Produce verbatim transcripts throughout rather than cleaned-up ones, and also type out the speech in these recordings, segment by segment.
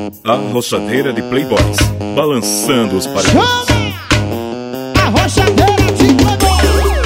A rochadeira de playboys, balançando os paredões. A rochadeira de playboys.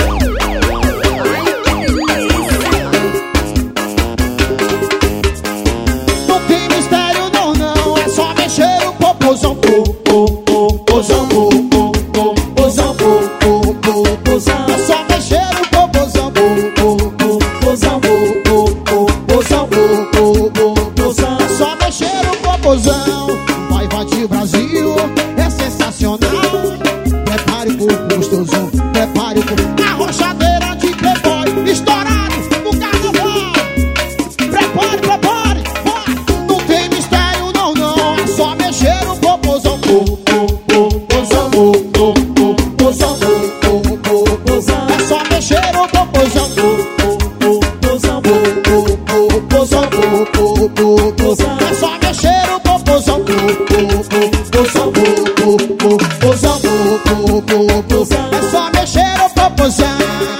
Não tem mistério não, não, é só mexer o popozão. Popozão, popozão, popozão. É só mexer o popozão. Popozão, popozão, popozão. É só mexer o popozão. Vai invadir o Brasil, é sensacional. Prepare o corpo gostoso, prepare o corpo. A rochadeira de playboy, estourado no carnaval. Prepare, prepare, vai. Não tem mistério não, não, é só mexer o popozão. Popozão, popozão, popozão. É só mexer o popozão. Popozão, popozão, popozão. É só mexer o popozão. Popozão, popozão, popozão. É só mexer o popozão.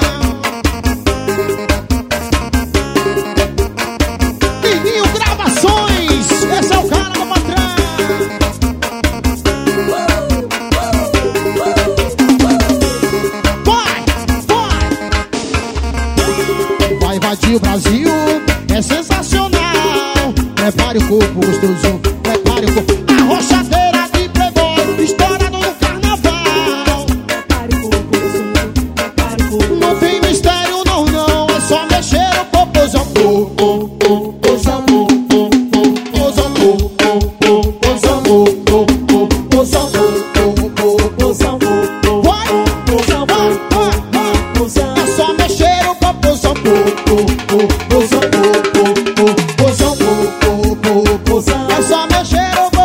Livinho Gravações, esse é o cara do patrão. Vai, vai. Vai invadir o Brasil, é sensacional. Prepare o corpo gostoso, prepare o corpo. A rochadeira de playboy, estourado no carnaval. Prepare o corpo, prepare o corpo. Não tem mistério não, não, é só mexer o popozão. Popozão, popozão, popozão, popozão, popozão. Vai, vai, vai, vai. É só mexer o popozão. Popozão, popozão, popozão. É só mexer o